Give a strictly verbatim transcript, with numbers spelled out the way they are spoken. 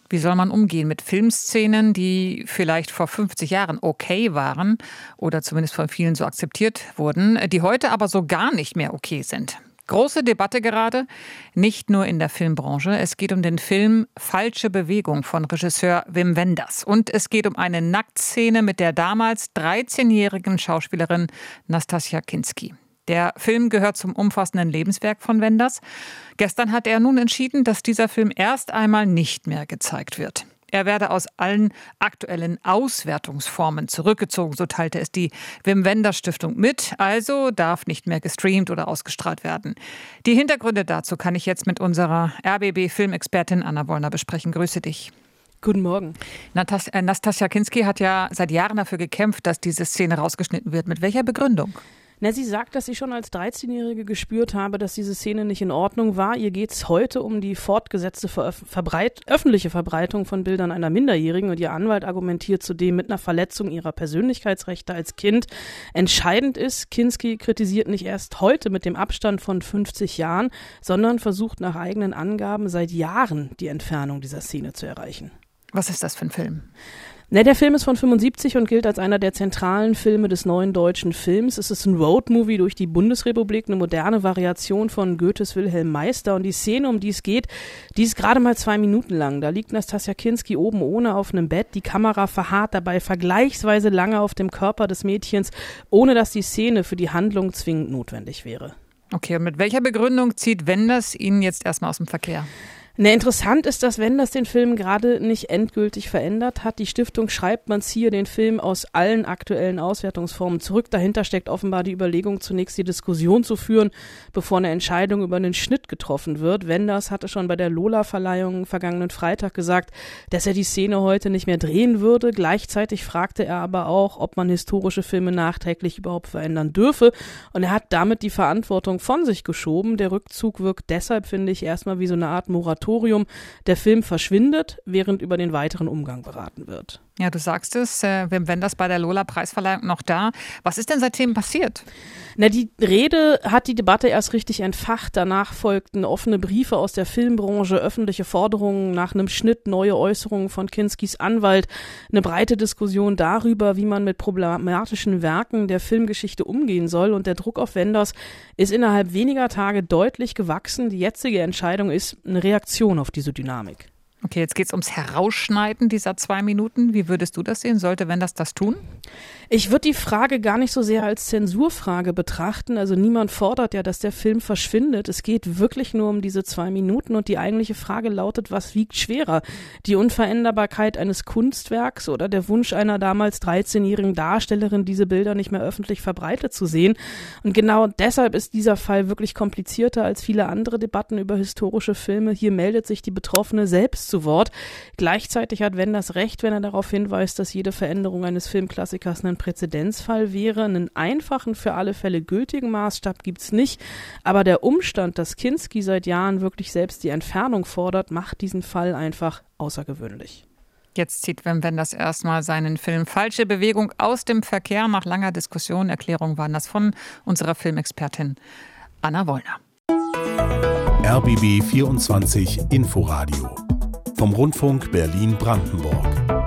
Wie soll man umgehen mit Filmszenen, die vielleicht vor fünfzig Jahren okay waren oder zumindest von vielen so akzeptiert wurden, die heute aber so gar nicht mehr okay sind? Große Debatte gerade, nicht nur in der Filmbranche. Es geht um den Film Falsche Bewegung von Regisseur Wim Wenders. Und es geht um eine Nacktszene mit der damals dreizehnjährigen Schauspielerin Nastassja Kinski. Der Film gehört zum umfassenden Lebenswerk von Wenders. Gestern hat er nun entschieden, dass dieser Film erst einmal nicht mehr gezeigt wird. Er werde aus allen aktuellen Auswertungsformen zurückgezogen, so teilte es die Wim Wenders Stiftung mit. Also darf nicht mehr gestreamt oder ausgestrahlt werden. Die Hintergründe dazu kann ich jetzt mit unserer R B B-Filmexpertin Anna Wollner besprechen. Grüße dich. Guten Morgen. Nastassja Kinski hat ja seit Jahren dafür gekämpft, dass diese Szene rausgeschnitten wird. Mit welcher Begründung? Na, sie sagt, dass sie schon als dreizehnjährige gespürt habe, dass diese Szene nicht in Ordnung war. Ihr geht es heute um die fortgesetzte Veröf- Verbreit- öffentliche Verbreitung von Bildern einer Minderjährigen und ihr Anwalt argumentiert zudem mit einer Verletzung ihrer Persönlichkeitsrechte als Kind. Entscheidend ist, Kinski kritisiert nicht erst heute mit dem Abstand von fünfzig Jahren, sondern versucht nach eigenen Angaben seit Jahren die Entfernung dieser Szene zu erreichen. Was ist das für ein Film? Ne, der Film ist von fünfundsiebzig und gilt als einer der zentralen Filme des neuen deutschen Films. Es ist ein Roadmovie durch die Bundesrepublik, eine moderne Variation von Goethes Wilhelm Meister. Und die Szene, um die es geht, die ist gerade mal zwei Minuten lang. Da liegt Nastassja Kinski oben ohne auf einem Bett. Die Kamera verharrt dabei vergleichsweise lange auf dem Körper des Mädchens, ohne dass die Szene für die Handlung zwingend notwendig wäre. Okay, und mit welcher Begründung zieht Wenders ihn jetzt erstmal aus dem Verkehr? Ne, interessant ist, dass Wenders den Film gerade nicht endgültig verändert hat. Die Stiftung schreibt, man ziehe den Film aus allen aktuellen Auswertungsformen zurück. Dahinter steckt offenbar die Überlegung, zunächst die Diskussion zu führen, bevor eine Entscheidung über einen Schnitt getroffen wird. Wenders hatte schon bei der Lola-Verleihung vergangenen Freitag gesagt, dass er die Szene heute nicht mehr drehen würde. Gleichzeitig fragte er aber auch, ob man historische Filme nachträglich überhaupt verändern dürfe. Und er hat damit die Verantwortung von sich geschoben. Der Rückzug wirkt deshalb, finde ich, erstmal wie so eine Art Moratorium. Der Film verschwindet, während über den weiteren Umgang beraten wird. Ja, du sagst es, äh, Wim Wenders bei der Lola-Preisverleihung noch da. Was ist denn seitdem passiert? Na, die Rede hat die Debatte erst richtig entfacht. Danach folgten offene Briefe aus der Filmbranche, öffentliche Forderungen nach einem Schnitt, neue Äußerungen von Kinskis Anwalt, eine breite Diskussion darüber, wie man mit problematischen Werken der Filmgeschichte umgehen soll. Und der Druck auf Wenders ist innerhalb weniger Tage deutlich gewachsen. Die jetzige Entscheidung ist eine Reaktion auf diese Dynamik. Okay, jetzt geht es ums Herausschneiden dieser zwei Minuten. Wie würdest du das sehen? Sollte Wenders das tun? Ich würde die Frage gar nicht so sehr als Zensurfrage betrachten. Also niemand fordert ja, dass der Film verschwindet. Es geht wirklich nur um diese zwei Minuten und die eigentliche Frage lautet, was wiegt schwerer? Die Unveränderbarkeit eines Kunstwerks oder der Wunsch einer damals dreizehnjährigen Darstellerin, diese Bilder nicht mehr öffentlich verbreitet zu sehen? Und genau deshalb ist dieser Fall wirklich komplizierter als viele andere Debatten über historische Filme. Hier meldet sich die Betroffene selbst zu Wort. Gleichzeitig hat Wenders recht, wenn er darauf hinweist, dass jede Veränderung eines Filmklassikers ein Präzedenzfall wäre. Einen einfachen, für alle Fälle gültigen Maßstab gibt's nicht. Aber der Umstand, dass Kinski seit Jahren wirklich selbst die Entfernung fordert, macht diesen Fall einfach außergewöhnlich. Jetzt zieht Wim Wenders erstmal seinen Film Falsche Bewegung aus dem Verkehr. Nach langer Diskussion, Erklärung waren das von unserer Filmexpertin Anna Wollner. R B B vierundzwanzig Inforadio vom Rundfunk Berlin-Brandenburg.